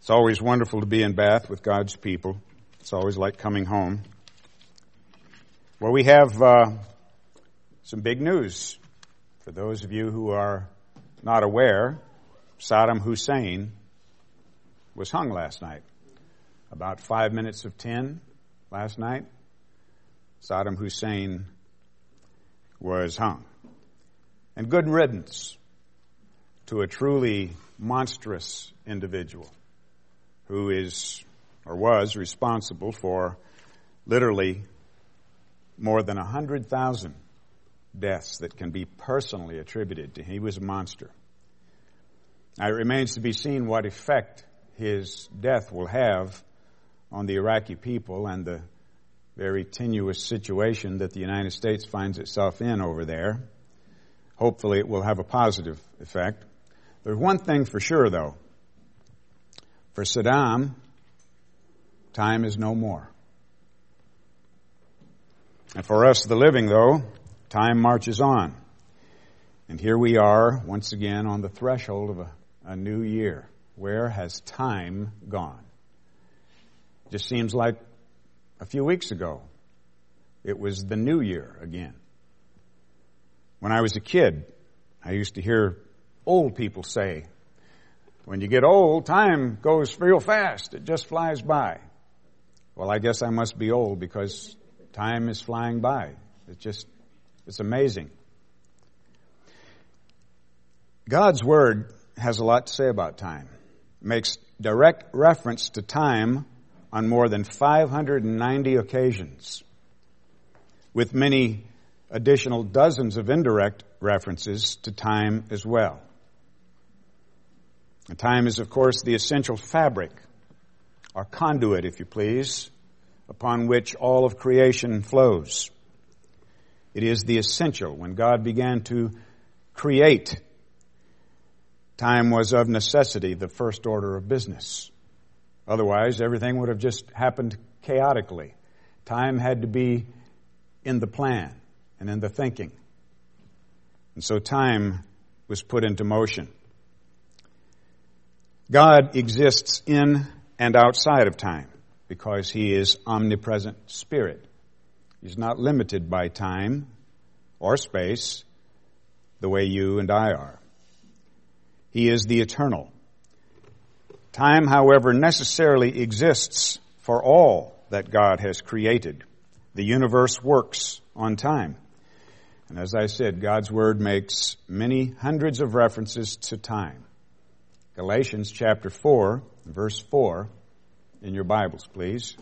It's always wonderful to be in Bath with God's people. It's always like coming home. Well, we have some big news. For those of you who are not aware, Saddam Hussein was hung last night. About 5 minutes of 10 last night, Saddam Hussein was hung. And good riddance to a truly monstrous individual who is or was responsible for literally more than 100,000 deaths that can be personally attributed to him. He was a monster. Now, it remains to be seen what effect his death will have on the Iraqi people and the very tenuous situation that the United States finds itself in over there. Hopefully it will have a positive effect. There's one thing for sure, though. For Saddam, time is no more. And for us, the living, though, time marches on. And here we are, once again, on the threshold of a new year. Where has time gone? It just seems like a few weeks ago, it was the new year again. When I was a kid, I used to hear old people say, when you get old, time goes real fast. It just flies by. Well, I guess I must be old because time is flying by. It's amazing. God's Word has a lot to say about time. It makes direct reference to time on more than 590 occasions, with many additional dozens of indirect references to time as well. And time is, of course, the essential fabric, or conduit, if you please, upon which all of creation flows. It is the essential. When God began to create, time was of necessity the first order of business. Otherwise, everything would have just happened chaotically. Time had to be in the plan and in the thinking. And so time was put into motion. God exists in and outside of time because He is omnipresent Spirit. He's not limited by time or space the way you and I are. He is the eternal. Time, however, necessarily exists for all that God has created. The universe works on time. And as I said, God's Word makes many hundreds of references to time. Galatians chapter 4, verse 4, in your Bibles, please.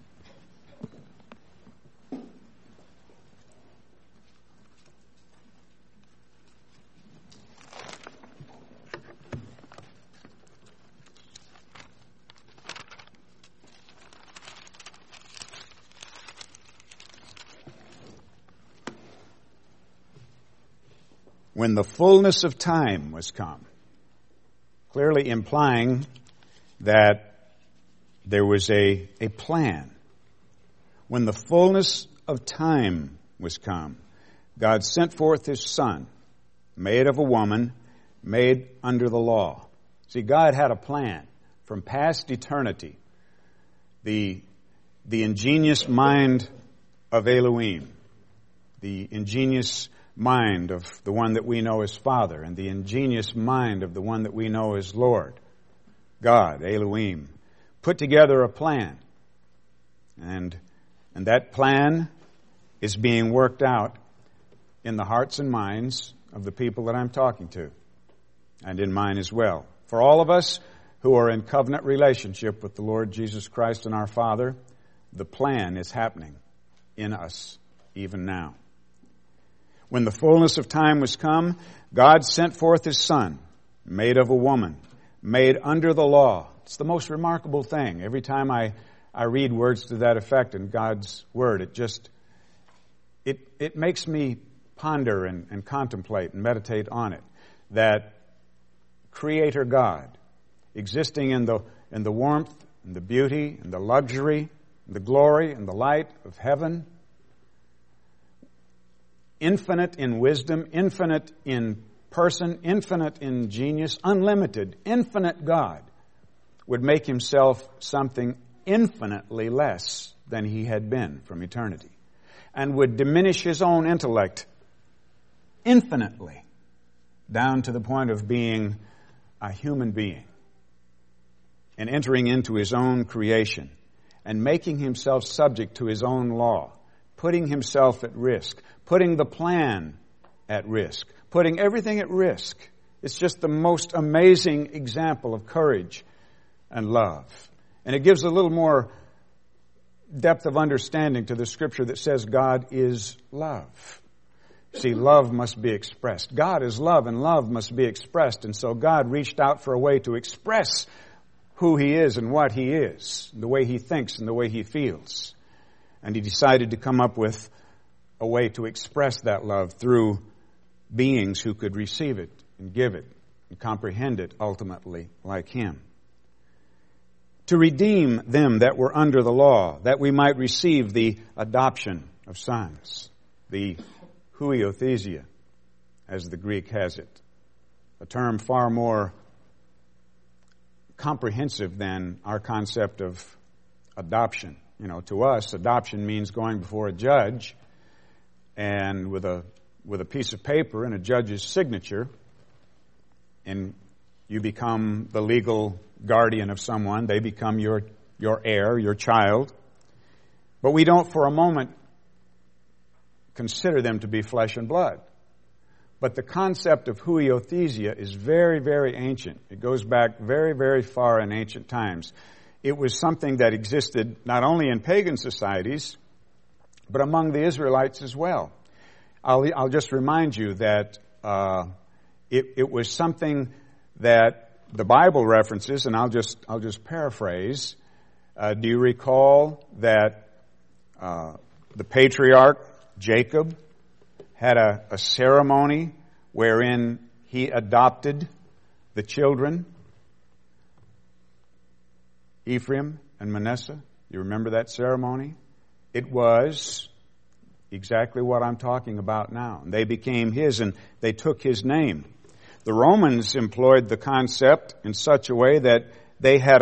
When the fullness of time was come, clearly implying that there was a plan. When the fullness of time was come, God sent forth His Son, made of a woman, made under the law. See, God had a plan from past eternity. The ingenious mind of Elohim, the ingenious mind of the one that we know as Father, and the ingenious mind of the one that we know as Lord, God, Elohim, put together a plan. And that plan is being worked out in the hearts and minds of the people that I'm talking to, and in mine as well. For all of us who are in covenant relationship with the Lord Jesus Christ and our Father, the plan is happening in us even now. When the fullness of time was come, God sent forth His Son, made of a woman, made under the law. It's the most remarkable thing. Every time I read words to that effect in God's Word, it makes me ponder and contemplate and meditate on it. That Creator God, existing in the warmth and the beauty and the luxury and the glory and the light of heaven, infinite in wisdom, infinite in person, infinite in genius, unlimited, infinite God, would make himself something infinitely less than he had been from eternity, and would diminish his own intellect infinitely down to the point of being a human being and entering into his own creation and making himself subject to his own law, putting himself at risk, putting the plan at risk, putting everything at risk. It's just the most amazing example of courage and love. And it gives a little more depth of understanding to the scripture that says God is love. See, love must be expressed. God is love, and love must be expressed. And so God reached out for a way to express who He is and what He is, the way He thinks and the way He feels. And He decided to come up with a way to express that love through beings who could receive it and give it and comprehend it ultimately like Him. To redeem them that were under the law, that we might receive the adoption of sons, the huiothesia, as the Greek has it, a term far more comprehensive than our concept of adoption. You know, to us, adoption means going before a judge and with a piece of paper and a judge's signature, and you become the legal guardian of someone. They become your heir, your child. But we don't for a moment consider them to be flesh and blood. But the concept of huiothesia is very, very ancient. It goes back very, very far in ancient times. It was something that existed not only in pagan societies, but among the Israelites as well. I'll just remind you that it was something that the Bible references, and I'll just paraphrase. Do you recall that the patriarch Jacob had a ceremony wherein he adopted the children, Ephraim and Manasseh? You remember that ceremony? It was exactly what I'm talking about now. They became his, and they took his name. The Romans employed the concept in such a way that they had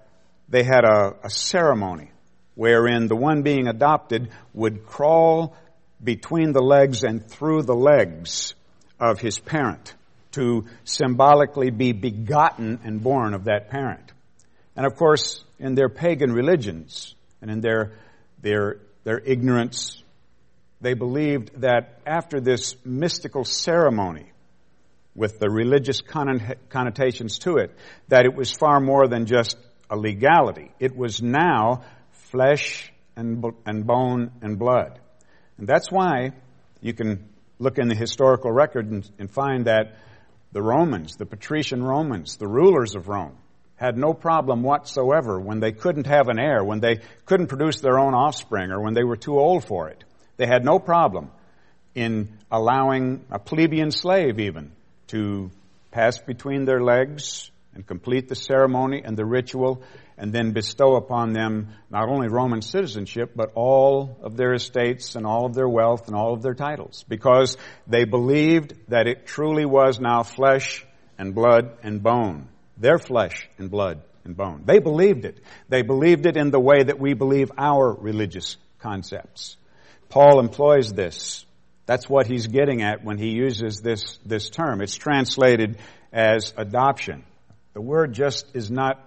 a ceremony wherein the one being adopted would crawl between the legs and through the legs of his parent to symbolically be begotten and born of that parent. And of course, in their pagan religions and in their ignorance, they believed that after this mystical ceremony, with the religious connotations to it, that it was far more than just a legality. It was now flesh and bone and blood. And that's why you can look in the historical record and find that the Romans, the patrician Romans, the rulers of Rome, had no problem whatsoever when they couldn't have an heir, when they couldn't produce their own offspring, or when they were too old for it. They had no problem in allowing a plebeian slave even to pass between their legs and complete the ceremony and the ritual, and then bestow upon them not only Roman citizenship, but all of their estates and all of their wealth and all of their titles, because they believed that it truly was now flesh and blood and bone. Their flesh and blood and bone. They believed it. They believed it in the way that we believe our religious concepts. Paul employs this. That's what he's getting at when he uses this term. It's translated as adoption. The word just is not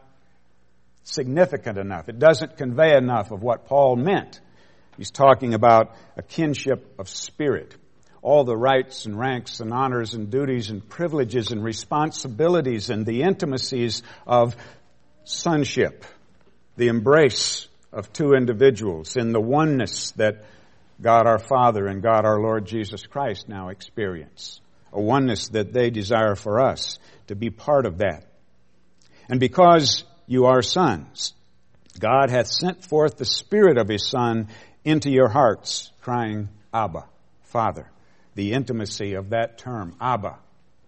significant enough. It doesn't convey enough of what Paul meant. He's talking about a kinship of spirit. All the rights and ranks and honors and duties and privileges and responsibilities and the intimacies of sonship. The embrace of two individuals in the oneness that God our Father and God our Lord Jesus Christ now experience. A oneness that they desire for us to be part of that. And because you are sons, God hath sent forth the Spirit of His Son into your hearts, crying, Abba, Father. The intimacy of that term, Abba.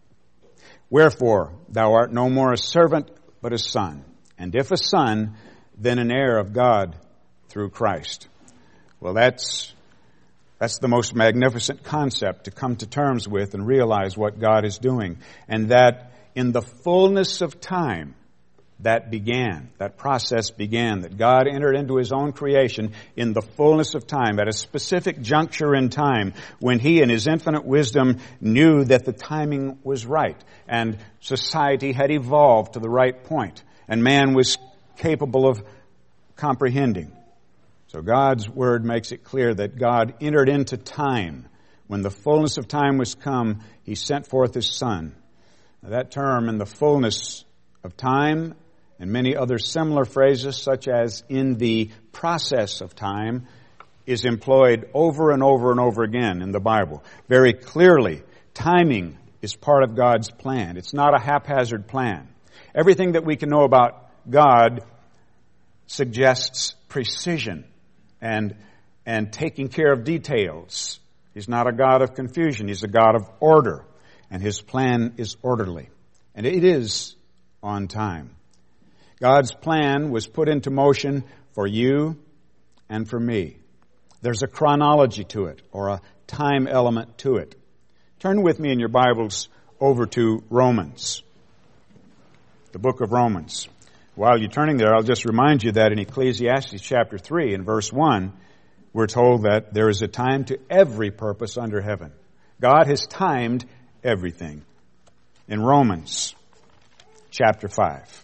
Wherefore, thou art no more a servant, but a son. And if a son, then an heir of God through Christ. Well, that's the most magnificent concept to come to terms with and realize what God is doing. And that in the fullness of time, that process began, that God entered into His own creation in the fullness of time, at a specific juncture in time when He in His infinite wisdom knew that the timing was right and society had evolved to the right point and man was capable of comprehending. So God's Word makes it clear that God entered into time. When the fullness of time was come, He sent forth His Son. Now, that term, in the fullness of time, and many other similar phrases, such as in the process of time, is employed over and over and over again in the Bible. Very clearly, timing is part of God's plan. It's not a haphazard plan. Everything that we can know about God suggests precision and taking care of details. He's not a God of confusion. He's a God of order. And His plan is orderly. And it is on time. God's plan was put into motion for you and for me. There's a chronology to it, or a time element to it. Turn with me in your Bibles over to Romans, the book of Romans. While you're turning there, I'll just remind you that in Ecclesiastes chapter 3 and verse 1, we're told that there is a time to every purpose under heaven. God has timed everything. In Romans chapter 5.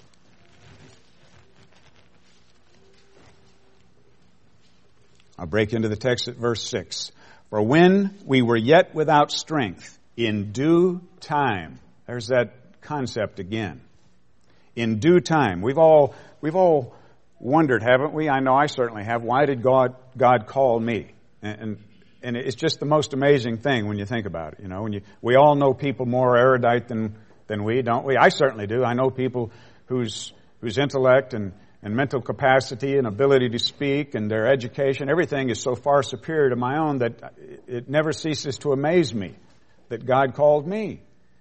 I'll break into the text at verse 6. For when we were yet without strength, in due time. There's that concept again. In due time. We've all wondered, haven't we? I know I certainly have. Why did God call me? And it's just the most amazing thing when you think about it. You know, we all know people more erudite than we, don't we? I certainly do. I know people whose intellect and mental capacity and ability to speak and their education, everything is so far superior to my own that it never ceases to amaze me that God called me.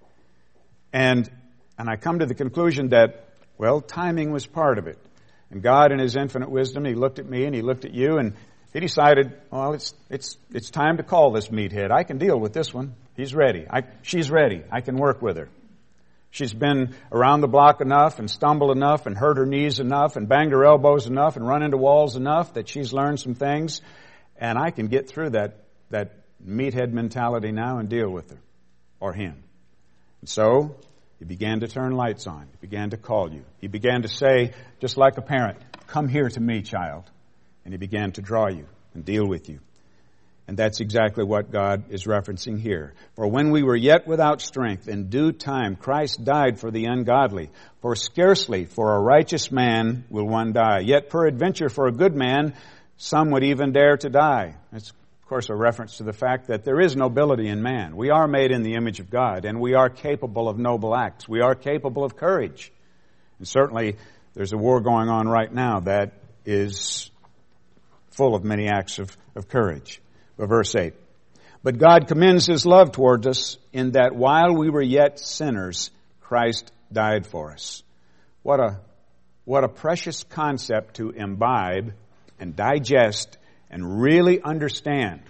And I come to the conclusion that, well, timing was part of it. And God in His infinite wisdom, He looked at me and He looked at you and He decided, well, it's time to call this meathead. I can deal with this one. He's ready. She's ready. I can work with her. She's been around the block enough and stumbled enough and hurt her knees enough and banged her elbows enough and run into walls enough that she's learned some things. And I can get through that meathead mentality now and deal with her or him. And so He began to turn lights on. He began to call you. He began to say, just like a parent, come here to me, child. And He began to draw you and deal with you. And that's exactly what God is referencing here. For when we were yet without strength, in due time Christ died for the ungodly. For scarcely for a righteous man will one die. Yet peradventure for a good man, some would even dare to die. That's, of course, a reference to the fact that there is nobility in man. We are made in the image of God, and we are capable of noble acts. We are capable of courage. And certainly there's a war going on right now that is full of many acts of courage. Verse 8. But God commends His love toward us in that while we were yet sinners, Christ died for us. What a precious concept to imbibe and digest and really understand.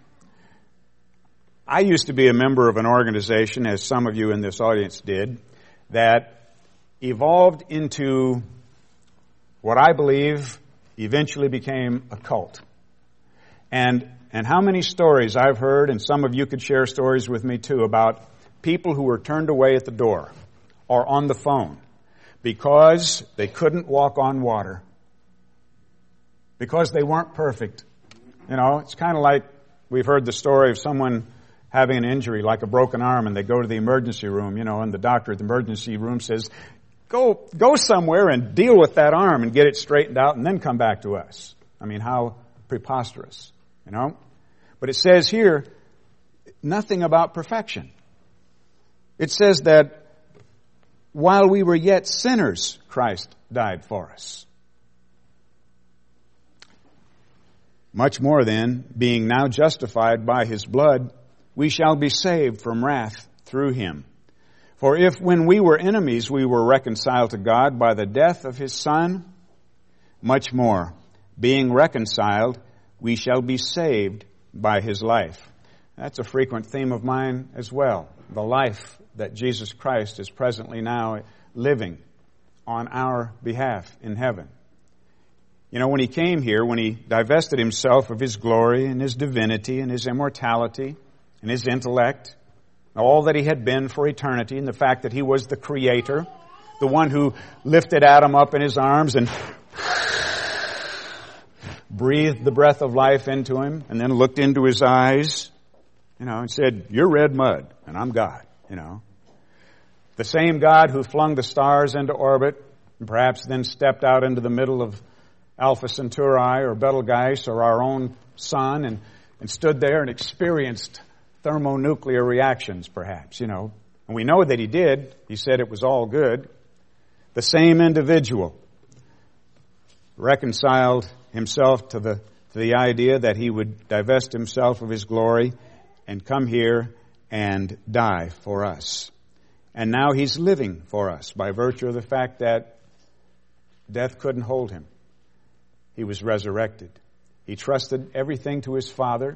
I used to be a member of an organization, as some of you in this audience did, that evolved into what I believe eventually became a cult. And how many stories I've heard, and some of you could share stories with me too, about people who were turned away at the door or on the phone because they couldn't walk on water, because they weren't perfect. You know, it's kind of like we've heard the story of someone having an injury like a broken arm and they go to the emergency room, you know, and the doctor at the emergency room says, go somewhere and deal with that arm and get it straightened out and then come back to us. I mean, how preposterous. You know? But it says here, nothing about perfection. It says that while we were yet sinners, Christ died for us. Much more then, being now justified by His blood, we shall be saved from wrath through Him. For if when we were enemies we were reconciled to God by the death of His Son, much more, being reconciled, we shall be saved by His life. That's a frequent theme of mine as well. The life that Jesus Christ is presently now living on our behalf in heaven. You know, when He came here, when He divested Himself of His glory and His divinity and His immortality and His intellect, all that He had been for eternity, and the fact that He was the Creator, the one who lifted Adam up in His arms and breathed the breath of life into him and then looked into his eyes, and said, "You're red mud and I'm God," The same God who flung the stars into orbit and perhaps then stepped out into the middle of Alpha Centauri or Betelgeuse or our own sun and stood there and experienced thermonuclear reactions perhaps, And we know that He did. He said it was all good. The same individual reconciled Himself to the idea that He would divest Himself of His glory and come here and die for us. And now He's living for us by virtue of the fact that death couldn't hold Him. He was resurrected. He trusted everything to His Father.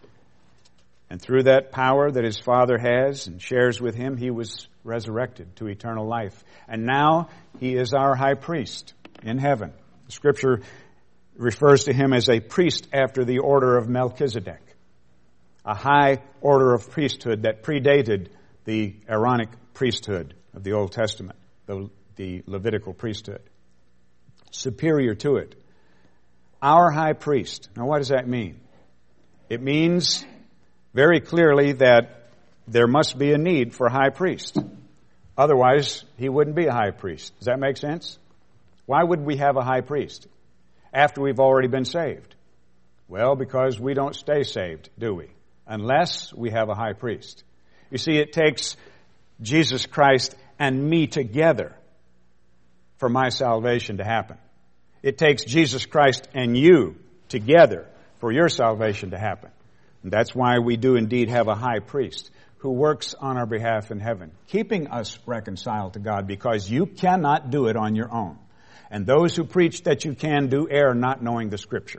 And through that power that His Father has and shares with Him, He was resurrected to eternal life. And now He is our high priest in heaven. Scripture refers to Him as a priest after the order of Melchizedek, a high order of priesthood that predated the Aaronic priesthood of the Old Testament, the Levitical priesthood, superior to it. Our high priest. Now what does that mean? It means very clearly that there must be a need for a high priest. Otherwise, He wouldn't be a high priest. Does that make sense? Why would we have a high priest after we've already been saved? Well, because we don't stay saved, do we? Unless we have a high priest. You see, it takes Jesus Christ and me together for my salvation to happen. It takes Jesus Christ and you together for your salvation to happen. And that's why we do indeed have a high priest who works on our behalf in heaven, keeping us reconciled to God, because you cannot do it on your own. And those who preach that you can do err, not knowing the Scripture.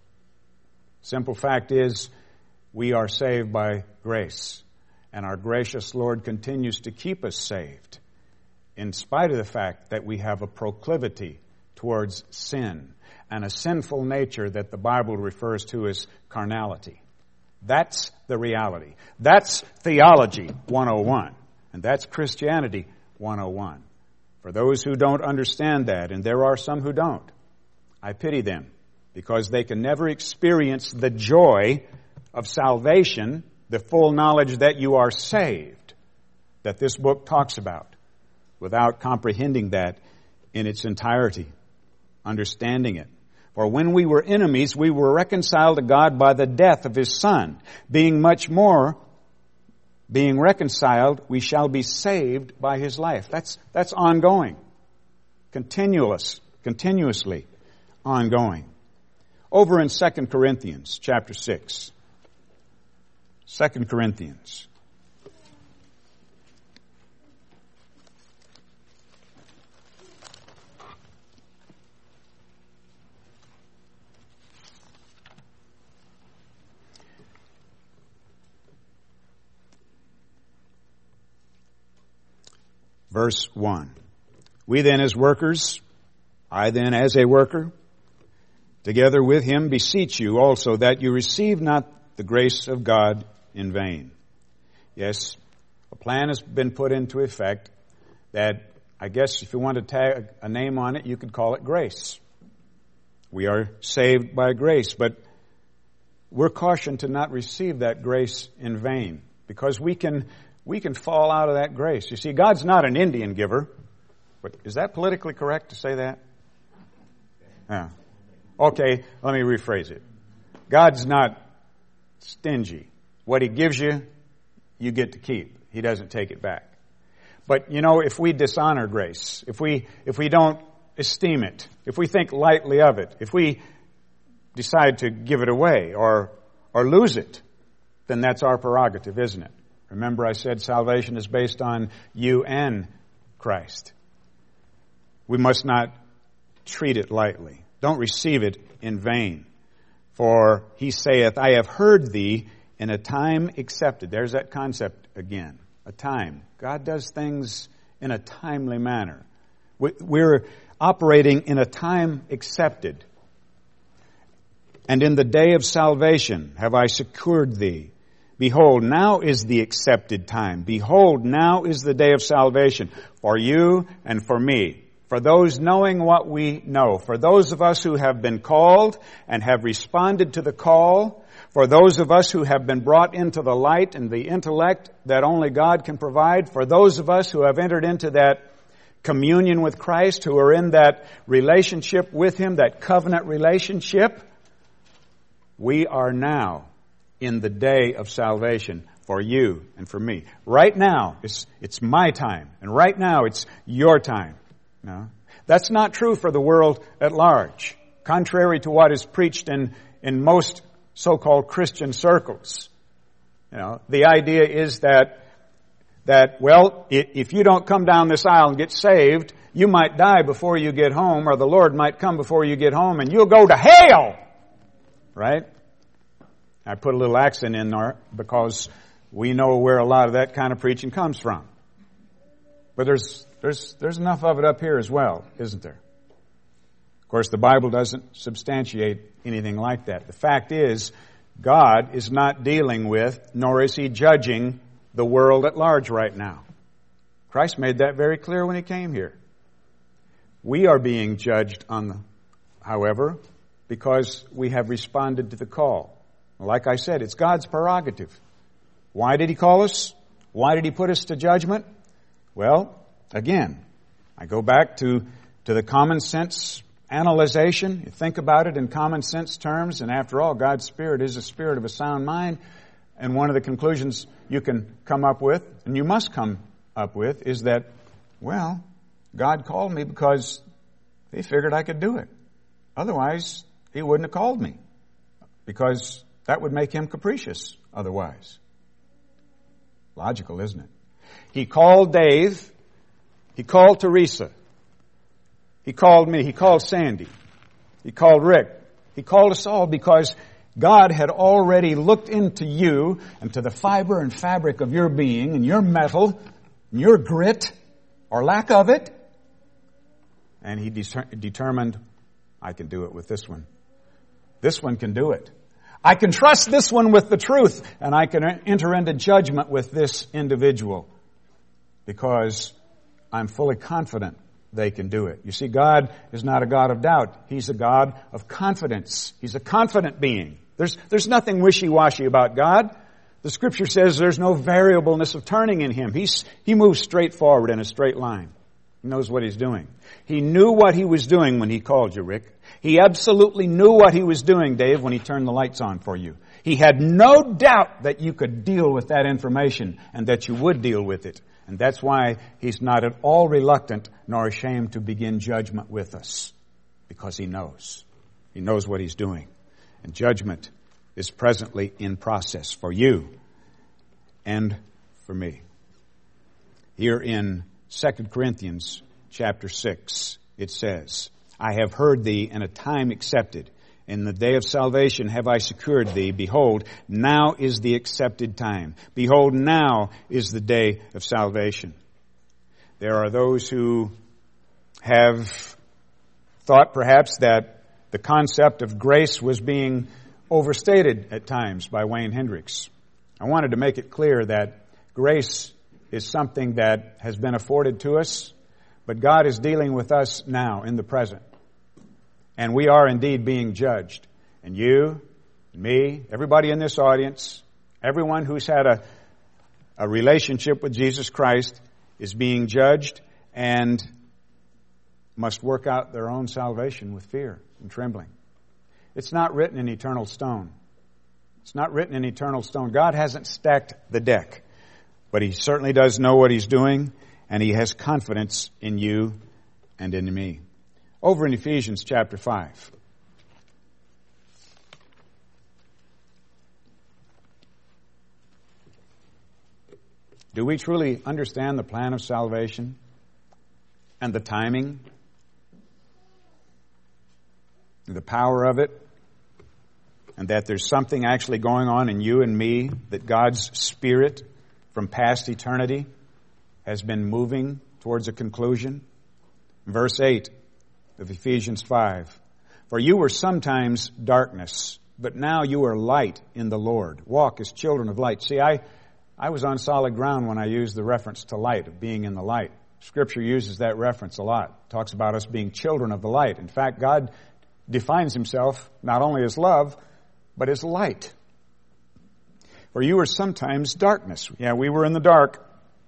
Simple fact is, we are saved by grace. And our gracious Lord continues to keep us saved, in spite of the fact that we have a proclivity towards sin and a sinful nature that the Bible refers to as carnality. That's the reality. That's Theology 101. And that's Christianity 101. For those who don't understand that, and there are some who don't, I pity them, because they can never experience the joy of salvation, the full knowledge that you are saved, that this book talks about, without comprehending that in its entirety, understanding it. For when we were enemies, we were reconciled to God by the death of His Son. Being reconciled, we shall be saved by His life. That's ongoing. Continuously ongoing. Over in 2 Corinthians chapter 6. 2 Corinthians. Verse 1. We then as workers, I then as a worker, together with him beseech you also that you receive not the grace of God in vain. Yes, a plan has been put into effect that, I guess if you want to tag a name on it, you could call it grace. We are saved by grace, but we're cautioned to not receive that grace in vain, because we can fall out of that grace. You see, God's not an Indian giver. But is that politically correct to say that? Yeah. Okay, let me rephrase it. God's not stingy. What He gives you, you get to keep. He doesn't take it back. But, if we dishonor grace, if we don't esteem it, if we think lightly of it, if we decide to give it away or lose it, then that's our prerogative, isn't it? Remember, I said salvation is based on you and Christ. We must not treat it lightly. Don't receive it in vain. For He saith, I have heard thee in a time accepted. There's that concept again. A time. God does things in a timely manner. We're operating in a time accepted. And in the day of salvation have I secured thee. Behold, now is the accepted time. Behold, now is the day of salvation for you and for me. For those knowing what we know. For those of us who have been called and have responded to the call. For those of us who have been brought into the light and the intellect that only God can provide. For those of us who have entered into that communion with Christ, who are in that relationship with Him, that covenant relationship. We are now in the day of salvation for you and for me. Right now, it's my time. And right now, it's your time. No, that's not true for the world at large. Contrary to what is preached in most so-called Christian circles. The idea is that well, if you don't come down this aisle and get saved, you might die before you get home, or the Lord might come before you get home, and you'll go to hell! Right? I put a little accent in there because we know where a lot of that kind of preaching comes from. But there's enough of it up here as well, isn't there? Of course, the Bible doesn't substantiate anything like that. The fact is, God is not dealing with, nor is He judging the world at large right now. Christ made that very clear when He came here. We are being judged however, because we have responded to the call. Like I said, it's God's prerogative. Why did He call us? Why did He put us to judgment? Well, again, I go back to the common sense analyzation. You think about it in common sense terms, and after all, God's Spirit is a spirit of a sound mind. And one of the conclusions you can come up with, and you must come up with, is that, well, God called me because He figured I could do it. Otherwise, He wouldn't have called me, because that would make Him capricious otherwise. Logical, isn't it? He called Dave. He called Teresa. He called me. He called Sandy. He called Rick. He called us all because God had already looked into you and to the fiber and fabric of your being and your metal and your grit or lack of it. And He determined, I can do it with this one. This one can do it. I can trust this one with the truth, and I can enter into judgment with this individual because I'm fully confident they can do it. You see, God is not a God of doubt. He's a God of confidence. He's a confident being. There's nothing wishy-washy about God. The Scripture says there's no variableness of turning in Him. He moves straight forward in a straight line. He knows what He's doing. He knew what He was doing when He called you, Rick. He absolutely knew what He was doing, Dave, when He turned the lights on for you. He had no doubt that you could deal with that information and that you would deal with it. And that's why He's not at all reluctant nor ashamed to begin judgment with us. Because He knows. He knows what He's doing. And judgment is presently in process for you and for me. Here in 2 Corinthians chapter 6, it says, I have heard thee in a time accepted. In the day of salvation have I secured thee. Behold, now is the accepted time. Behold, now is the day of salvation. There are those who have thought perhaps that the concept of grace was being overstated at times by Wayne Hendricks. I wanted to make it clear that grace is something that has been afforded to us, but God is dealing with us now in the present. And we are indeed being judged. And you, and me, everybody in this audience, everyone who's had a relationship with Jesus Christ is being judged and must work out their own salvation with fear and trembling. It's not written in eternal stone. It's not written in eternal stone. God hasn't stacked the deck. But He certainly does know what He's doing, and He has confidence in you and in me. Over in Ephesians chapter 5. Do we truly understand the plan of salvation and the timing, the power of it, and that there's something actually going on in you and me, that God's Spirit from past eternity has been moving towards a conclusion? Verse 8 of Ephesians 5. For you were sometimes darkness, but now you are light in the Lord. Walk as children of light. See, I was on solid ground when I used the reference to light, of being in the light. Scripture uses that reference a lot. It talks about us being children of the light. In fact, God defines himself not only as love, but as light. For you were sometimes darkness. Yeah, we were in the dark,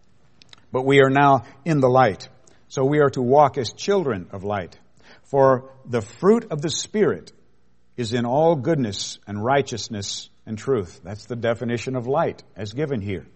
but we are now in the light. So we are to walk as children of light. For the fruit of the Spirit is in all goodness and righteousness and truth. That's the definition of light as given here.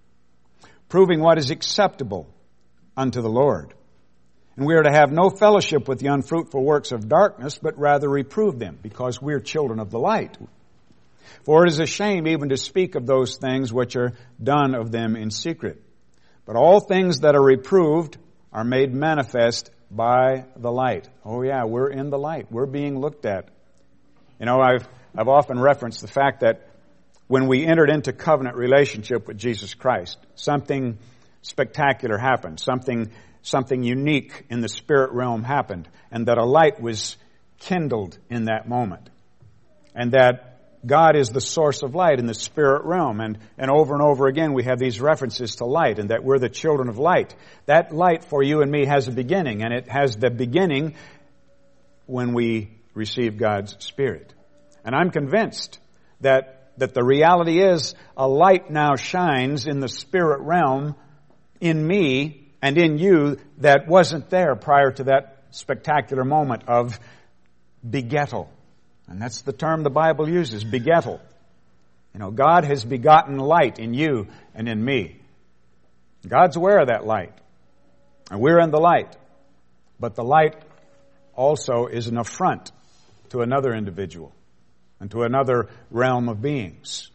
Proving what is acceptable unto the Lord. And we are to have no fellowship with the unfruitful works of darkness, but rather reprove them, because we're children of the light. For it is a shame even to speak of those things which are done of them in secret. But all things that are reproved are made manifest by the light. Oh yeah, we're in the light. We're being looked at. You know, I've often referenced the fact that when we entered into covenant relationship with Jesus Christ, something spectacular happened. Something unique in the spirit realm happened. And that a light was kindled in that moment. And that God is the source of light in the spirit realm. And over again we have these references to light, and that we're the children of light. That light for you and me has a beginning, and it has the beginning when we receive God's Spirit. And I'm convinced that the reality is a light now shines in the spirit realm in me and in you that wasn't there prior to that spectacular moment of begettal. And that's the term the Bible uses, begettal. You know, God has begotten light in you and in me. God's aware of that light. And we're in the light. But the light also is an affront to another individual and to another realm of beings.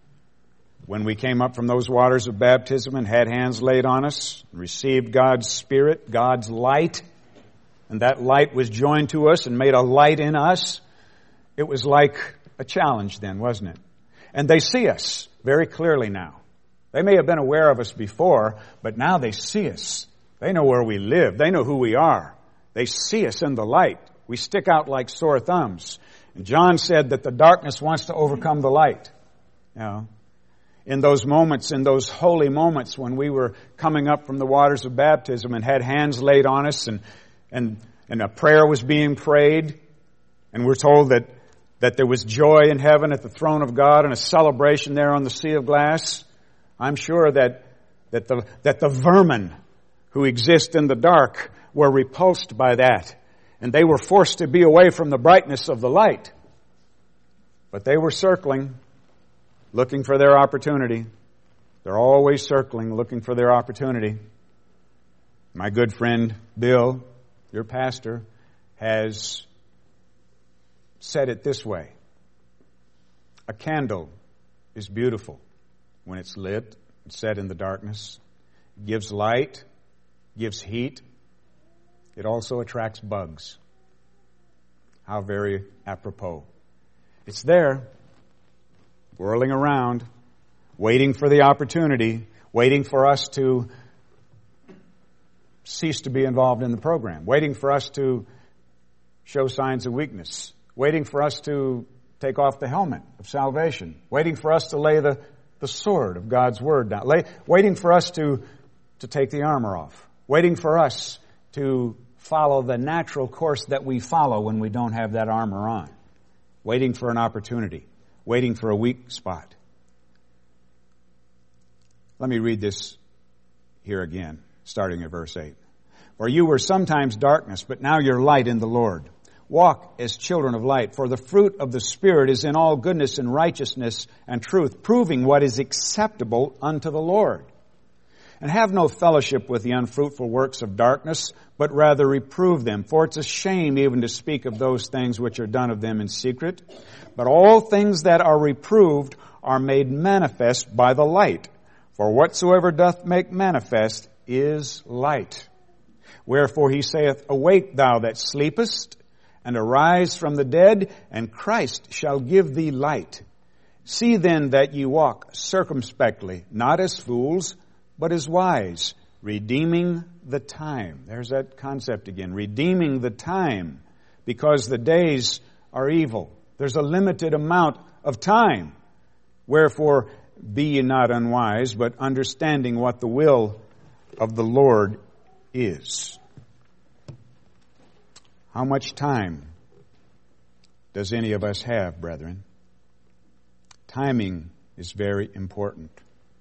When we came up from those waters of baptism and had hands laid on us, received God's Spirit, God's light, and that light was joined to us and made a light in us, it was like a challenge then, wasn't it? And they see us very clearly now. They may have been aware of us before, but now they see us. They know where we live. They know who we are. They see us in the light. We stick out like sore thumbs. And John said that the darkness wants to overcome the light. You know, in those moments, in those holy moments when we were coming up from the waters of baptism and had hands laid on us and a prayer was being prayed, and we're told that there was joy in heaven at the throne of God and a celebration there on the sea of glass. I'm sure that the vermin who exist in the dark were repulsed by that, and they were forced to be away from the brightness of the light. But they were circling, looking for their opportunity. They're always circling, looking for their opportunity. My good friend Bill, your pastor, has said it this way. A candle is beautiful when it's lit and set in the darkness. It gives light, gives heat. It also attracts bugs. How very apropos. It's there, whirling around, waiting for the opportunity, waiting for us to cease to be involved in the program, waiting for us to show signs of weakness, waiting for us to take off the helmet of salvation, waiting for us to lay the sword of God's Word down, waiting for us to take the armor off, waiting for us to follow the natural course that we follow when we don't have that armor on, waiting for an opportunity, waiting for a weak spot. Let me read this here again, starting at verse 8. For you were sometimes darkness, but now you're light in the Lord. Walk as children of light, for the fruit of the Spirit is in all goodness and righteousness and truth, proving what is acceptable unto the Lord. And have no fellowship with the unfruitful works of darkness, but rather reprove them. For it's a shame even to speak of those things which are done of them in secret. But all things that are reproved are made manifest by the light. For whatsoever doth make manifest is light. Wherefore he saith, Awake thou that sleepest, and arise from the dead, and Christ shall give thee light. See then that ye walk circumspectly, not as fools, but as wise, redeeming the time. There's that concept again. Redeeming the time, because the days are evil. There's a limited amount of time. Wherefore, be ye not unwise, but understanding what the will of the Lord is. How much time does any of us have, brethren? Timing is very important.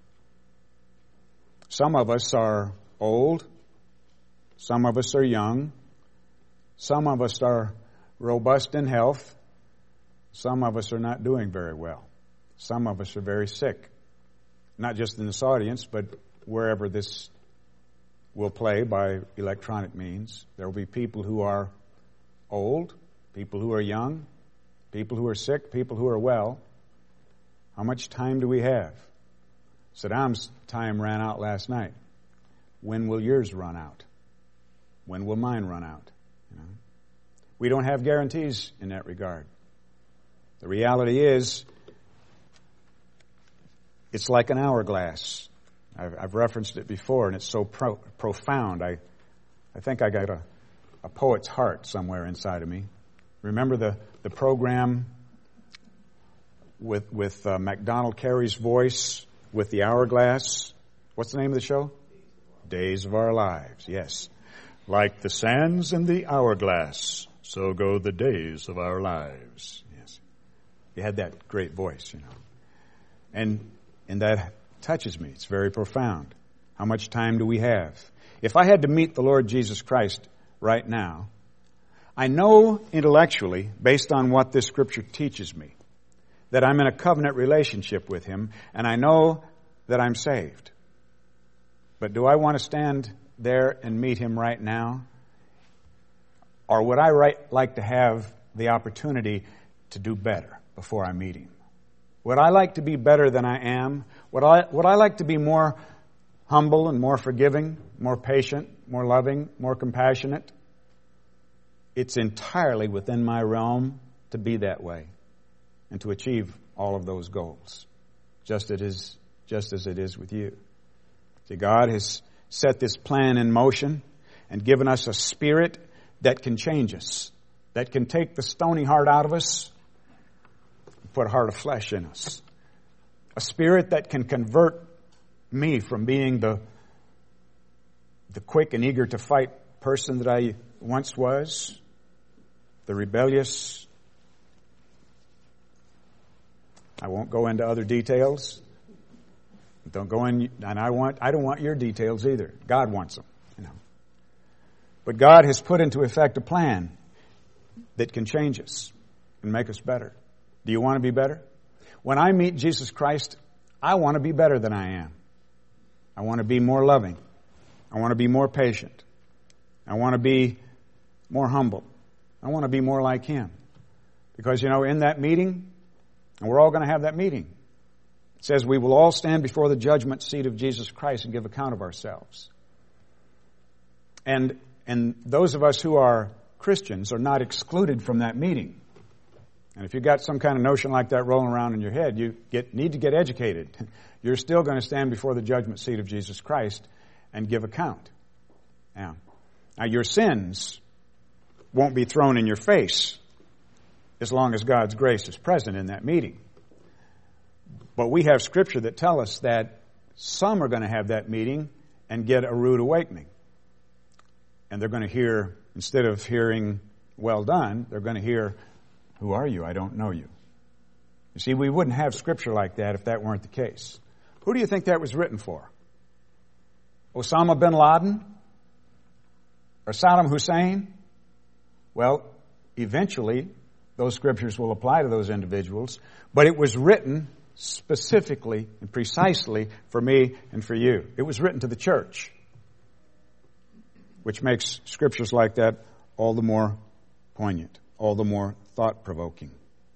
Some of us are old. Some of us are young. Some of us are robust in health. Some of us are not doing very well. Some of us are very sick. Not just in this audience, but wherever this will play by electronic means. There will be people who are old, people who are young, people who are sick, people who are well. How much time do we have? Saddam's time ran out last night. When will yours run out? When will mine run out? We don't have guarantees in that regard. The reality is, it's like an hourglass. I've referenced it before, and it's so profound. I think I got a poet's heart somewhere inside of me. Remember the program with MacDonald Carey's voice with the hourglass? What's the name of the show? Days of Our Lives. Yes. Like the sands in the hourglass, so go the days of our lives. Yes. He had that great voice, And that touches me. It's very profound. How much time do we have? If I had to meet the Lord Jesus Christ right now, I know intellectually, based on what this Scripture teaches me, that I'm in a covenant relationship with Him, and I know that I'm saved. But do I want to stand there and meet Him right now? Or would I like to have the opportunity to do better before I meet Him? Would I like to be better than I am? Would I like to be more humble and more forgiving, more patient, more loving, more compassionate? It's entirely within my realm to be that way and to achieve all of those goals, just as it is with you. See, God has set this plan in motion and given us a spirit that can change us, that can take the stony heart out of us, put a heart of flesh in us. A spirit that can convert me from being the quick and eager to fight person that I once was, the rebellious. I won't go into other details. Don't go in, and I don't want your details either. God wants them, But God has put into effect a plan that can change us and make us better. Do you want to be better? When I meet Jesus Christ, I want to be better than I am. I want to be more loving. I want to be more patient. I want to be more humble. I want to be more like Him. Because, in that meeting, and we're all going to have that meeting, it says we will all stand before the judgment seat of Jesus Christ and give account of ourselves. And those of us who are Christians are not excluded from that meeting. And if you've got some kind of notion like that rolling around in your head, you need to get educated. You're still going to stand before the judgment seat of Jesus Christ and give account. Now, your sins won't be thrown in your face as long as God's grace is present in that meeting. But we have Scripture that tell us that some are going to have that meeting and get a rude awakening. And they're going to hear, instead of hearing, well done, they're going to hear, who are you? I don't know you. You see, we wouldn't have Scripture like that if that weren't the case. Who do you think that was written for? Osama bin Laden? Or Saddam Hussein? Well, eventually, those Scriptures will apply to those individuals, but it was written specifically and precisely for me and for you. It was written to the church, which makes Scriptures like that all the more poignant, all the more thought-provoking.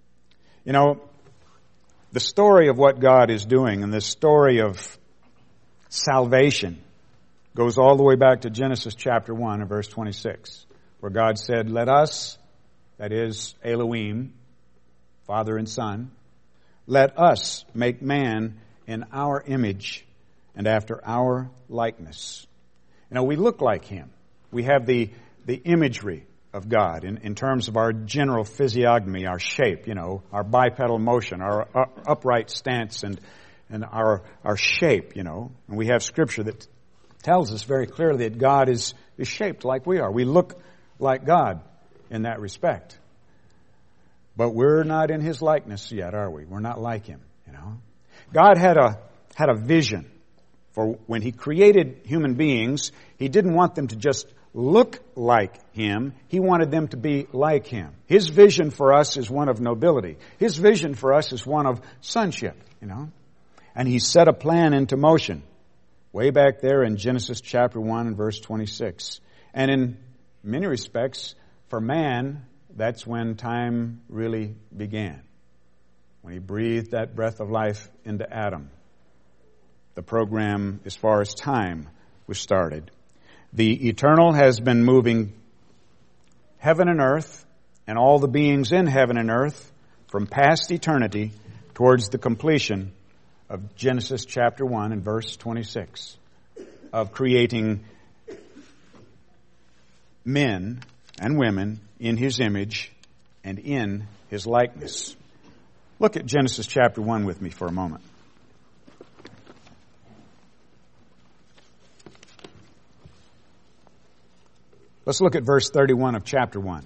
The story of what God is doing and the story of salvation goes all the way back to Genesis chapter 1 and verse 26, where God said, let us, that is Elohim, Father and Son, let us make man in our image and after our likeness. We look like Him. We have the imagery of God in terms of our general physiognomy, our shape, our bipedal motion, our upright stance, and our shape, And we have Scripture that tells us very clearly that God is shaped like we are. We look like God in that respect. But we're not in His likeness yet, are we? We're not like Him, God had a vision for when He created human beings. He didn't want them to just look like Him. He wanted them to be like Him. His vision for us is one of nobility. His vision for us is one of sonship, And He set a plan into motion way back there in Genesis chapter 1 and verse 26. And in many respects, for man, that's when time really began. When He breathed that breath of life into Adam, the program as far as time was started. The eternal has been moving heaven and earth and all the beings in heaven and earth from past eternity towards the completion of Genesis chapter 1 and verse 26 of creating men and women in His image and in His likeness. Look at Genesis chapter 1 with me for a moment. Let's look at verse 31 of chapter 1.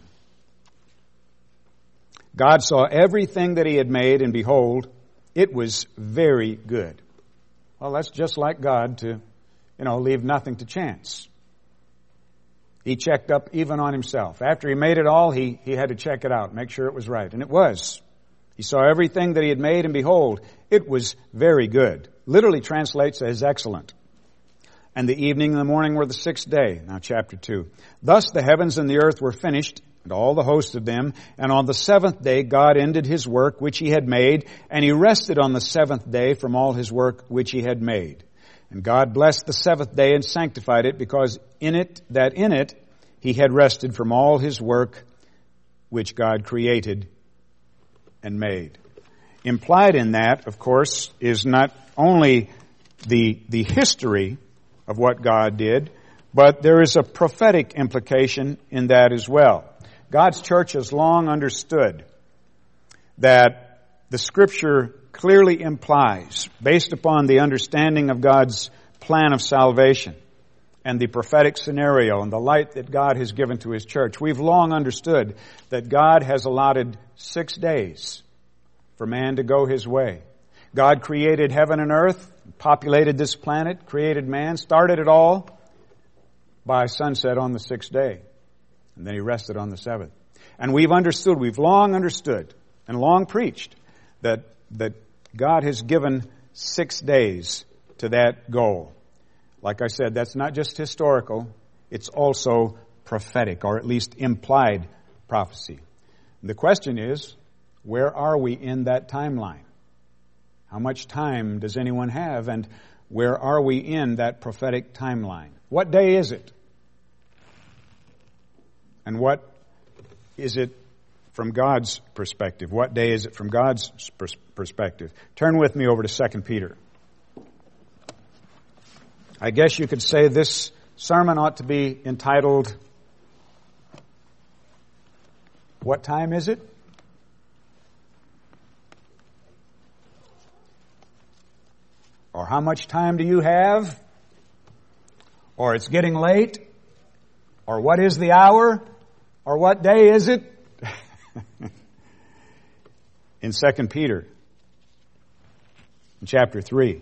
God saw everything that He had made, and behold, it was very good. Well, that's just like God to, leave nothing to chance. He checked up even on Himself. After He made it all, He had to check it out, make sure it was right. And it was. He saw everything that He had made, and behold, it was very good. Literally translates as excellent. And the evening and the morning were the sixth day. Now chapter 2. Thus the heavens and the earth were finished, and all the host of them. And on the seventh day God ended His work which He had made, and He rested on the seventh day from all His work which He had made. And God blessed the seventh day and sanctified it, because in it He had rested from all His work which God created and made. Implied in that, of course, is not only the history of what God did, but there is a prophetic implication in that as well. God's church has long understood that the Scripture clearly implies, based upon the understanding of God's plan of salvation and the prophetic scenario and the light that God has given to His church, we've long understood that God has allotted 6 days for man to go his way. God created heaven and earth, populated this planet, created man, started it all by sunset on the 6th day. And then He rested on the 7th. And we've long understood, and long preached that God has given 6 days to that goal. Like I said, that's not just historical, it's also prophetic, or at least implied prophecy. The question is, where are we in that timeline? How much time does anyone have, and where are we in that prophetic timeline? What day is it? And what is it from God's perspective? What day is it from God's perspective? Turn with me over to 2 Peter. I guess you could say this sermon ought to be entitled, What Time Is It? Or how much time do you have? Or it's getting late? Or what is the hour? Or what day is it? In 2 Peter, in chapter 3.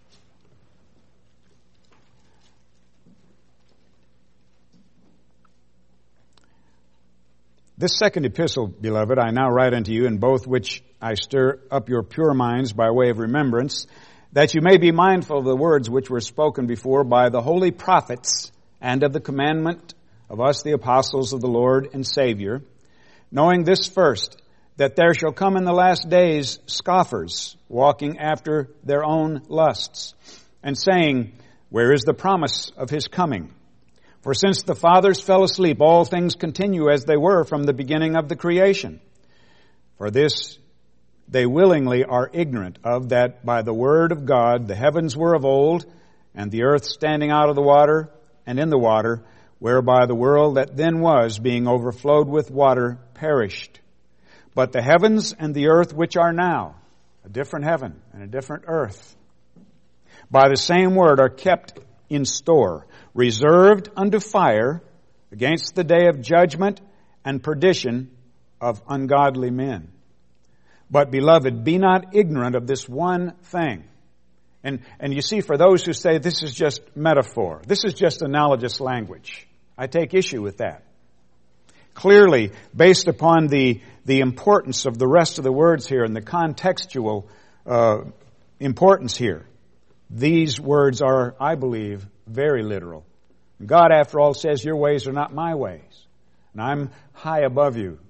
This second epistle, beloved, I now write unto you, in both which I stir up your pure minds by way of remembrance, that you may be mindful of the words which were spoken before by the holy prophets, and of the commandment of us the apostles of the Lord and Savior, knowing this first, that there shall come in the last days scoffers, walking after their own lusts, and saying, Where is the promise of His coming? For since the fathers fell asleep, all things continue as they were from the beginning of the creation. For this they willingly are ignorant of, that by the word of God the heavens were of old, and the earth standing out of the water, and in the water, whereby the world that then was, being overflowed with water, perished. But the heavens and the earth which are now, a different heaven and a different earth, by the same word are kept in store, reserved unto fire against the day of judgment and perdition of ungodly men. But, beloved, be not ignorant of this one thing. And you see, for those who say this is just metaphor, this is just analogous language, I take issue with that. Clearly, based upon the importance of the rest of the words here and the contextual importance here, these words are, I believe, very literal. God, after all, says, your ways are not my ways, and I'm high above you.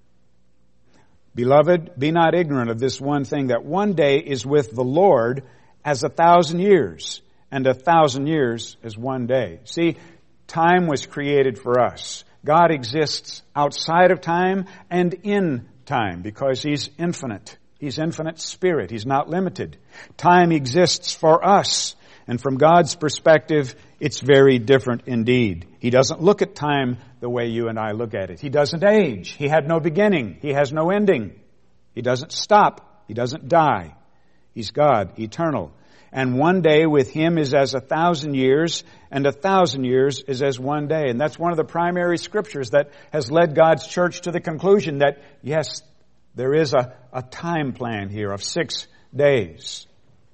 Beloved, be not ignorant of this one thing, that one day is with the Lord as 1,000 years, and 1,000 years as one day. See, time was created for us. God exists outside of time and in time because He's infinite. He's infinite spirit. He's not limited. Time exists for us. And from God's perspective, it's very different indeed. He doesn't look at time the way you and I look at it. He doesn't age. He had no beginning. He has no ending. He doesn't stop. He doesn't die. He's God, eternal. And one day with Him is as 1,000 years, and 1,000 years is as one day. And that's one of the primary scriptures that has led God's church to the conclusion that, yes, there is a time plan here of 6 days.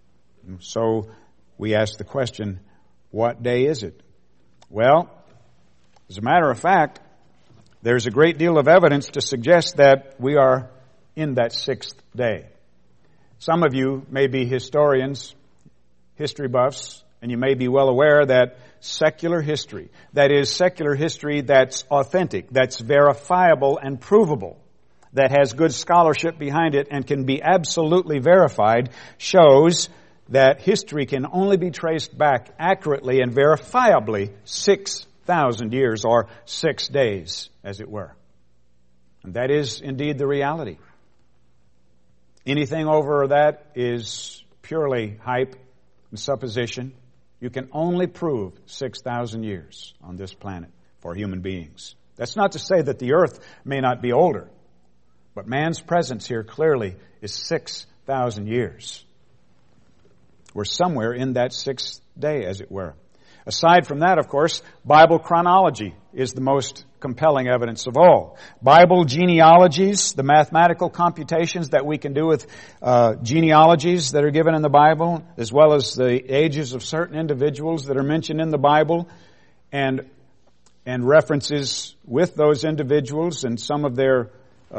So we ask the question, what day is it? Well, as a matter of fact, there's a great deal of evidence to suggest that we are in that 6th day. Some of you may be historians, history buffs, and you may be well aware that secular history, that is secular history that's authentic, that's verifiable and provable, that has good scholarship behind it and can be absolutely verified, shows that history can only be traced back accurately and verifiably 6,000 years, or 6 days, as it were. And that is indeed the reality. Anything over that is purely hype and supposition. You can only prove 6,000 years on this planet for human beings. That's not to say that the earth may not be older, but man's presence here clearly is 6,000 years. We're somewhere in that 6th day, as it were. Aside from that, of course, Bible chronology is the most compelling evidence of all. Bible genealogies, the mathematical computations that we can do with genealogies that are given in the Bible, as well as the ages of certain individuals that are mentioned in the Bible, and references with those individuals and some of their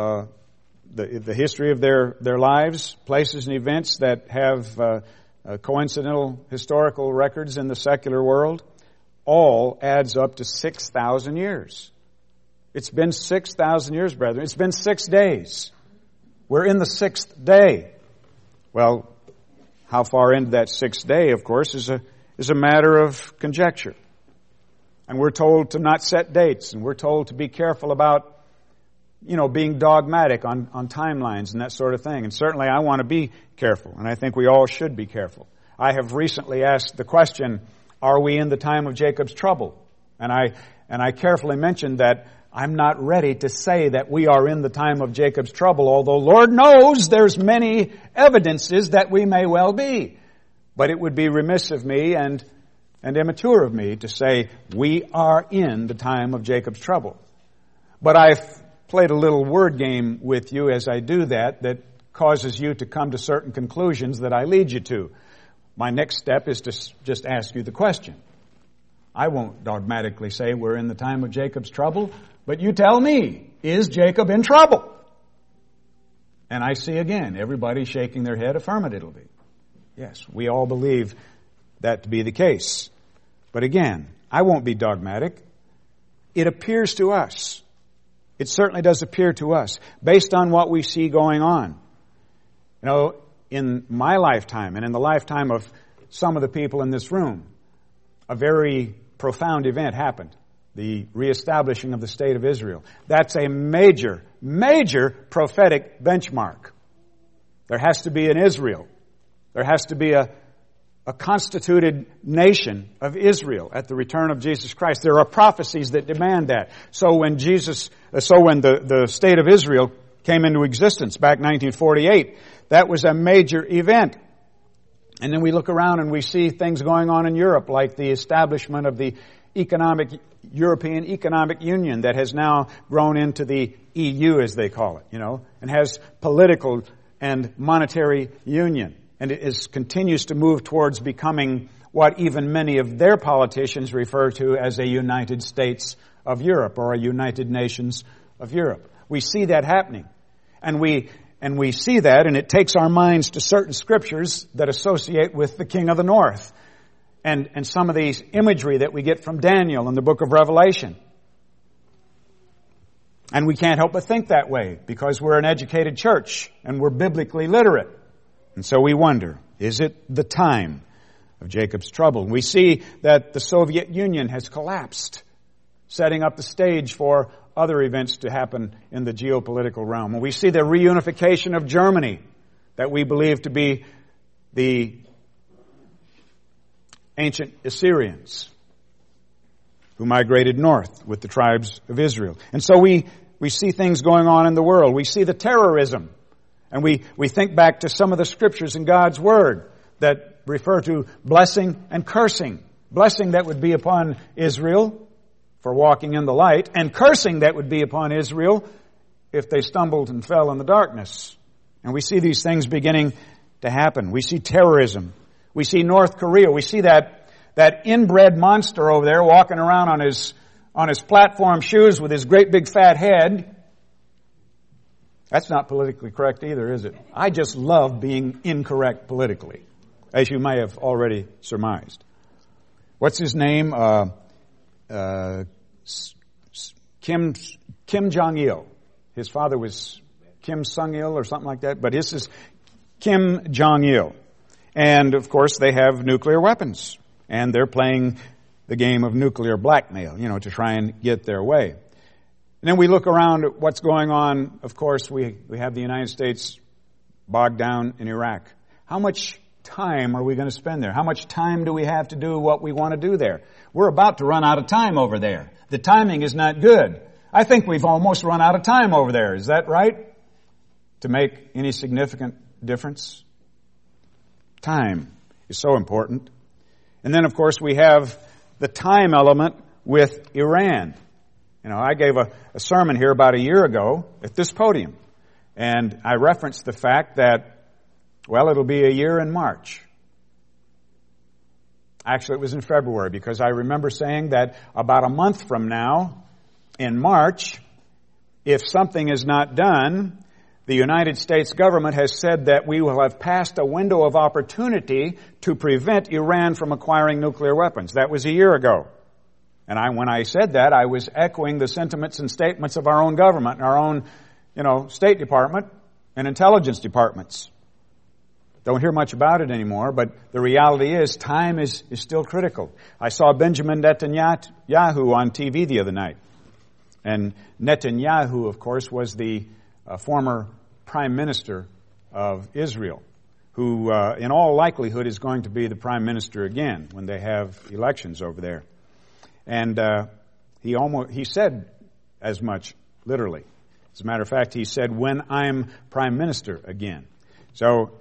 the history of their lives, places and events that have coincidental historical records in the secular world, all adds up to 6,000 years. It's been 6,000 years, brethren. It's been 6 days. We're in the 6th day. Well, how far into that 6th day, of course, is a matter of conjecture. And we're told to not set dates, and we're told to be careful about, being dogmatic on timelines and that sort of thing. And certainly I want to be careful, and I think we all should be careful. I have recently asked the question, are we in the time of Jacob's trouble? And I carefully mentioned that I'm not ready to say that we are in the time of Jacob's trouble, although Lord knows there's many evidences that we may well be. But it would be remiss of me and immature of me to say we are in the time of Jacob's trouble. But I've played a little word game with you as I do that causes you to come to certain conclusions that I lead you to. My next step is to just ask you the question. I won't dogmatically say we're in the time of Jacob's trouble, but you tell me, is Jacob in trouble? And I see again, everybody shaking their head affirmatively. Yes, we all believe that to be the case. But again, I won't be dogmatic. It appears to us, it certainly does appear to us, based on what we see going on. In my lifetime and in the lifetime of some of the people in this room, a very profound event happened. The reestablishing of the State of Israel. That's a major, major prophetic benchmark. There has to be an Israel. There has to be a a constituted nation of Israel at the return of Jesus Christ. There are prophecies that demand that. So when the state of Israel came into existence back in 1948, that was a major event. And then we look around and we see things going on in Europe, like the establishment of the European Economic Union that has now grown into the EU, as they call it, and has political and monetary union. And it continues to move towards becoming what even many of their politicians refer to as a United States of Europe or a United Nations of Europe. We see that happening. And we see that, and it takes our minds to certain scriptures that associate with the King of the North. And some of these imagery that we get from Daniel in the book of Revelation. And we can't help but think that way because we're an educated church and we're biblically literate. And so we wonder, is it the time of Jacob's trouble? We see that the Soviet Union has collapsed, setting up the stage for other events to happen in the geopolitical realm. And we see the reunification of Germany that we believe to be the ancient Assyrians who migrated north with the tribes of Israel. And so we see things going on in the world. We see the terrorism. And we think back to some of the scriptures in God's Word that refer to blessing and cursing. Blessing that would be upon Israel for walking in the light, and cursing that would be upon Israel if they stumbled and fell in the darkness. And we see these things beginning to happen. We see terrorism. We see North Korea. We see that inbred monster over there walking around on his platform shoes with his great big fat head. That's not politically correct either, is it? I just love being incorrect politically, as you may have already surmised. What's his name? Kim Jong-il. His father was Kim Sung-il or something like that, but this is Kim Jong-il. And, of course, they have nuclear weapons. And they're playing the game of nuclear blackmail, to try and get their way. And then we look around at what's going on. Of course, we have the United States bogged down in Iraq. How much time are we going to spend there? How much time do we have to do what we want to do there? We're about to run out of time over there. The timing is not good. I think we've almost run out of time over there. Is that right? To make any significant difference? Time is so important. And then, of course, we have the time element with Iran. I gave a sermon here about a year ago at this podium, and I referenced the fact that, it'll be a year in March. Actually, it was in February, because I remember saying that about a month from now, in March, if something is not done, the United States government has said that we will have passed a window of opportunity to prevent Iran from acquiring nuclear weapons. That was a year ago. And when I said that, I was echoing the sentiments and statements of our own government and our own, State Department and intelligence departments. Don't hear much about it anymore, but the reality is time is still critical. I saw Benjamin Netanyahu on TV the other night. And Netanyahu, of course, was the former prime minister of Israel, who in all likelihood is going to be the prime minister again when they have elections over there. And he said as much, literally. As a matter of fact, he said, when I'm prime minister again. So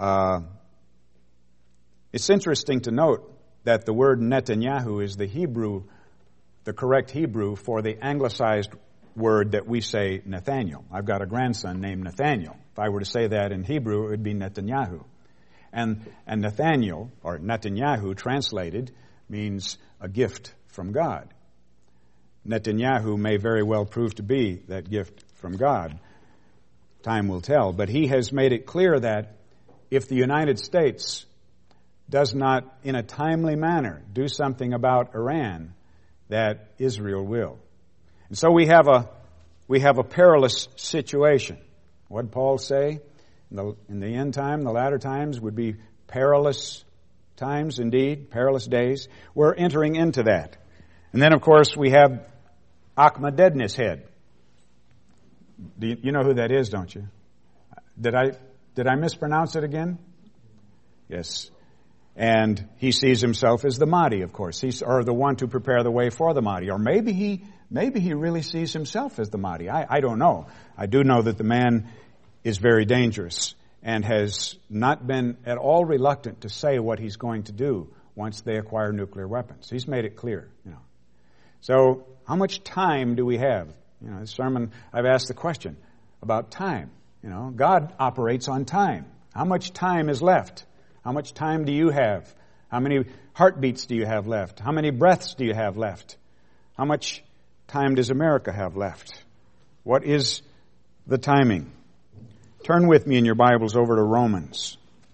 it's interesting to note that the word Netanyahu is the correct Hebrew for the anglicized word that we say Nathaniel. I've got a grandson named Nathaniel. If I were to say that in Hebrew, it would be Netanyahu. And Nathaniel, or Netanyahu translated, means a gift from God. Netanyahu may very well prove to be that gift from God. Time will tell. But he has made it clear that if the United States does not, in a timely manner, do something about Iran, that Israel will. And so we have a perilous situation. What did Paul say? In the end time, the latter times would be perilous times indeed, perilous days. We're entering into that. And then, of course, we have Ahmadinejad. You know who that is, don't you? Did I mispronounce it again? Yes. And he sees himself as the Mahdi, of course, or the one to prepare the way for the Mahdi. Or maybe he really sees himself as the Mahdi. I don't know. I do know that the man is very dangerous and has not been at all reluctant to say what he's going to do once they acquire nuclear weapons. He's made it clear, So, how much time do we have? This sermon, I've asked the question about time. God operates on time. How much time is left? How much time do you have? How many heartbeats do you have left? How many breaths do you have left? How much time does America have left? What is the timing? Turn with me in your Bibles over to Romans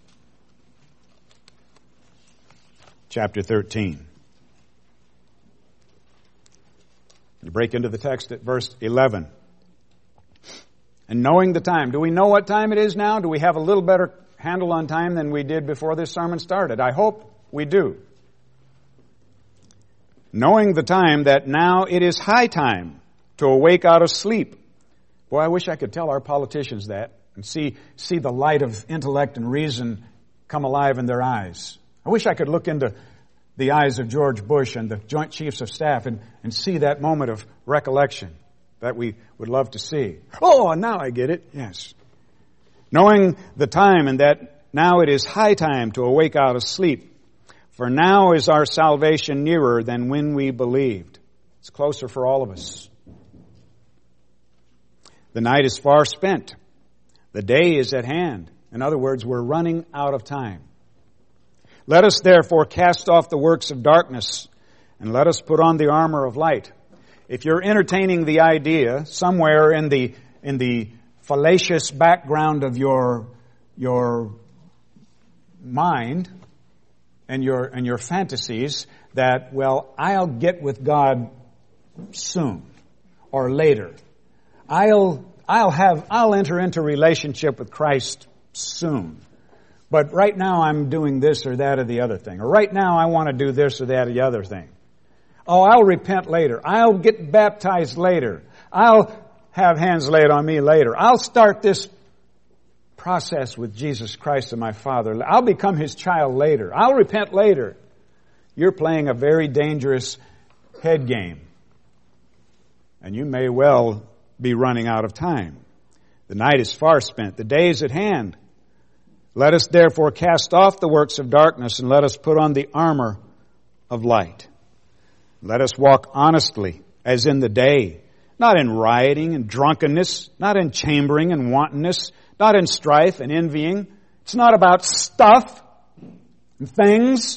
chapter 13. You break into the text at verse 11. And knowing the time. Do we know what time it is now? Do we have a little better handle on time than we did before this sermon started? I hope we do. Knowing the time that now it is high time to awake out of sleep. Boy, I wish I could tell our politicians that and see the light of intellect and reason come alive in their eyes. I wish I could look into the eyes of George Bush and the Joint Chiefs of Staff and see that moment of recollection that we would love to see. Oh, now I get it. Yes. Knowing the time and that now it is high time to awake out of sleep. For now is our salvation nearer than when we believed. It's closer for all of us. The night is far spent. The day is at hand. In other words, we're running out of time. Let us therefore cast off the works of darkness and let us put on the armor of light. If you're entertaining the idea somewhere in the fallacious background of your mind and your fantasies that, well, I'll get with God soon or later. I'll enter into relationship with Christ soon. But right now I'm doing this or that or the other thing. Or right now I want to do this or that or the other thing. Oh, I'll repent later. I'll get baptized later. I'll have hands laid on me later. I'll start this process with Jesus Christ and my Father. I'll become His child later. I'll repent later. You're playing a very dangerous head game. And you may well be running out of time. The night is far spent. The day is at hand. Let us therefore cast off the works of darkness and let us put on the armor of light. Let us walk honestly as in the day, not in rioting and drunkenness, not in chambering and wantonness, not in strife and envying. It's not about stuff and things.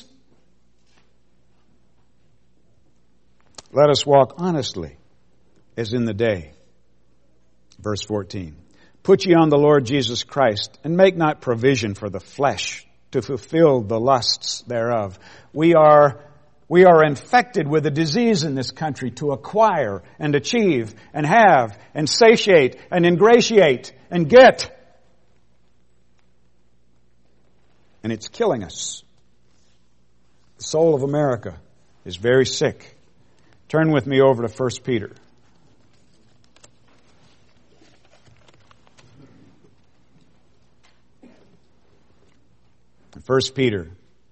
Let us walk honestly as in the day. Verse 14. Put ye on the Lord Jesus Christ, and make not provision for the flesh to fulfill the lusts thereof. We are infected with a disease in this country to acquire and achieve and have and satiate and ingratiate and get. And it's killing us. The soul of America is very sick. Turn with me over to 1 Peter. 1 Peter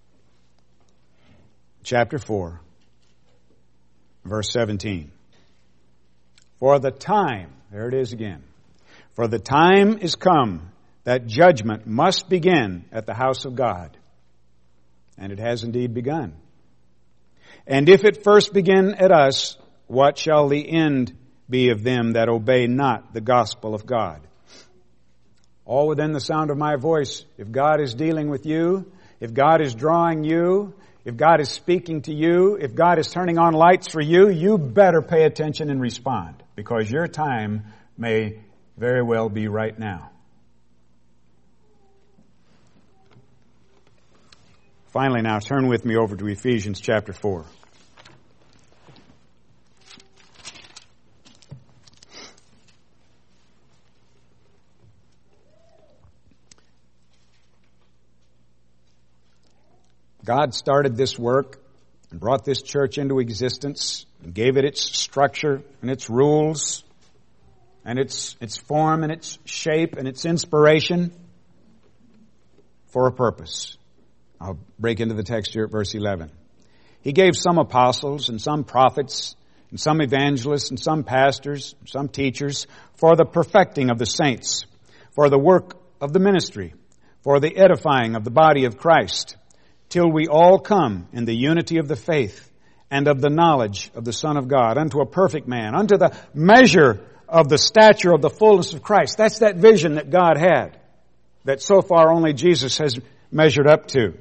chapter 4, verse 17. For the time, there it is again, for the time is come that judgment must begin at the house of God. And it has indeed begun. And if it first begin at us, what shall the end be of them that obey not the gospel of God? All within the sound of my voice, if God is dealing with you, if God is drawing you, if God is speaking to you, if God is turning on lights for you, you better pay attention and respond, because your time may very well be right now. Finally now, turn with me over to Ephesians chapter 4. God started this work and brought this church into existence and gave it its structure and its rules and its form and its shape and its inspiration for a purpose I'll break into the text here at verse 11. He gave some apostles and some prophets and some evangelists and some pastors, and some teachers for the perfecting of the saints, for the work of the ministry, for the edifying of the body of Christ, till we all come in the unity of the faith and of the knowledge of the Son of God, unto a perfect man, unto the measure of the stature of the fullness of Christ. That's that vision that God had, that so far only Jesus has measured up to.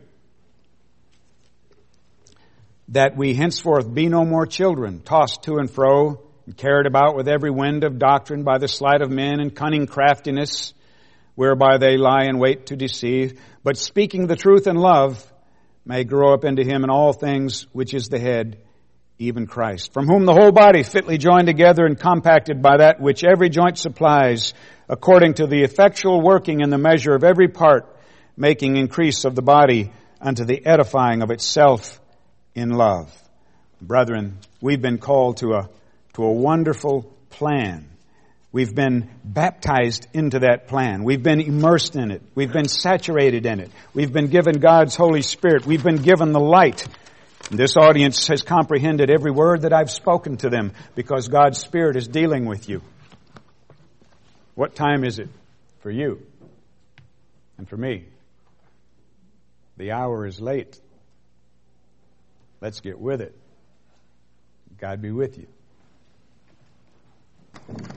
That we henceforth be no more children, tossed to and fro, and carried about with every wind of doctrine by the sleight of men and cunning craftiness, whereby they lie in wait to deceive, but speaking the truth in love, may grow up into him in all things which is the head, even Christ, from whom the whole body fitly joined together and compacted by that which every joint supplies, according to the effectual working in the measure of every part, making increase of the body unto the edifying of itself in love. Brethren, we've been called to a wonderful plan. We've been baptized into that plan. We've been immersed in it. We've been saturated in it. We've been given God's Holy Spirit. We've been given the light. And this audience has comprehended every word that I've spoken to them because God's Spirit is dealing with you. What time is it for you and for me? The hour is late. Let's get with it. God be with you.